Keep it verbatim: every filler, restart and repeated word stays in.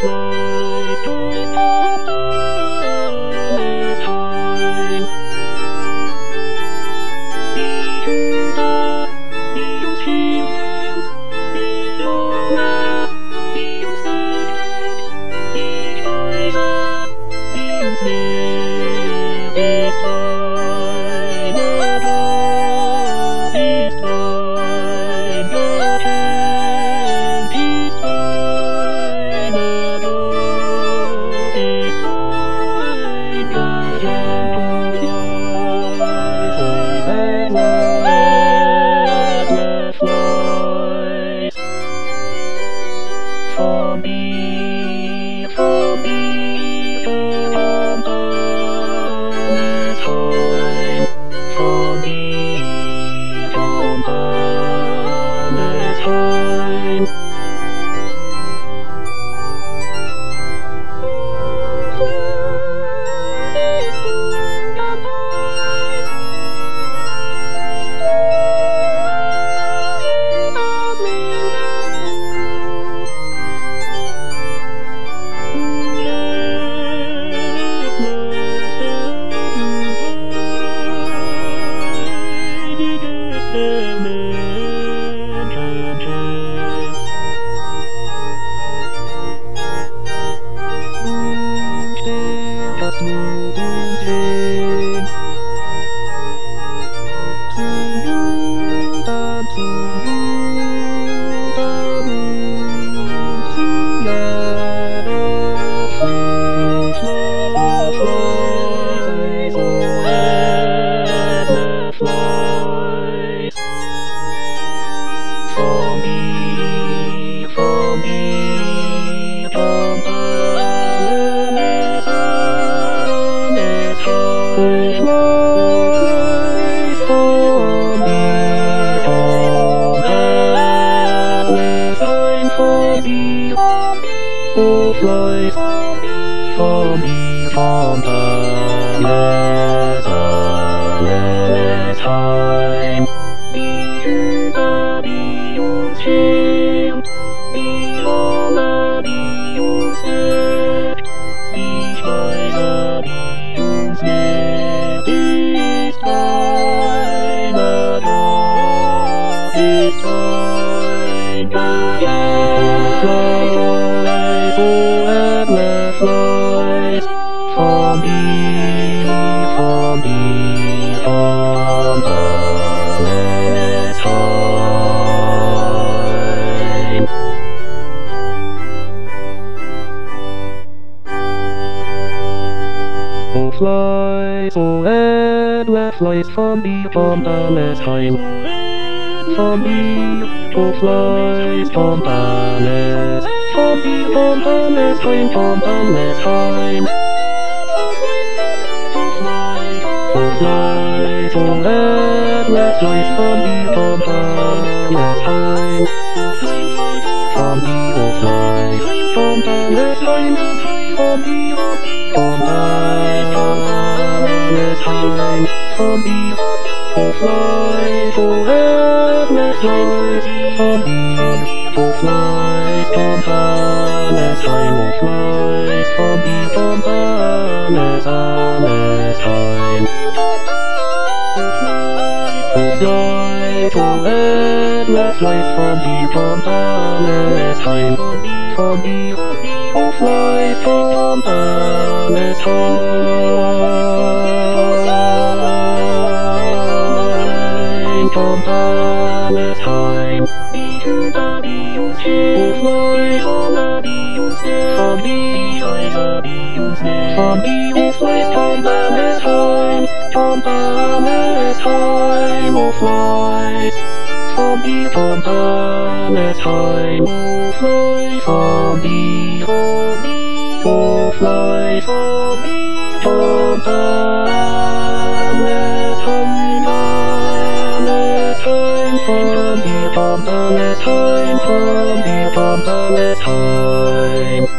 For me, for me, for Fontana time. For me, Fontana time. For me, for me, Fontana time. For me, Fontana time. For me, oh flies. For me, Fontana time. For me, for me, Fontana time. Oh flies, oh endless flies, for me, Fontana time. For me, oh flies, Fontana. For me, Fontana time, Fontana time. Oh flies, oh endless flies, for me, Fontana time. For me, oh flies, Fontana time. For me, Fontana time. For me, oh flies, oh endless flies. For me, oh flies, Fontana time. Oh flies, for me, Fontana time. Oh flies, oh endless flies, for me, Fontana time. For me, oh flies, Fontana time. Fontana time. Oh flies, for me, for me, oh flies, Fontana time. Fontana time. Oh flies, for me, Fontana time. Oh flies, for me, for me, oh flies, for me, Fontana time. Time for me, Fontana time, for me, Fontana time.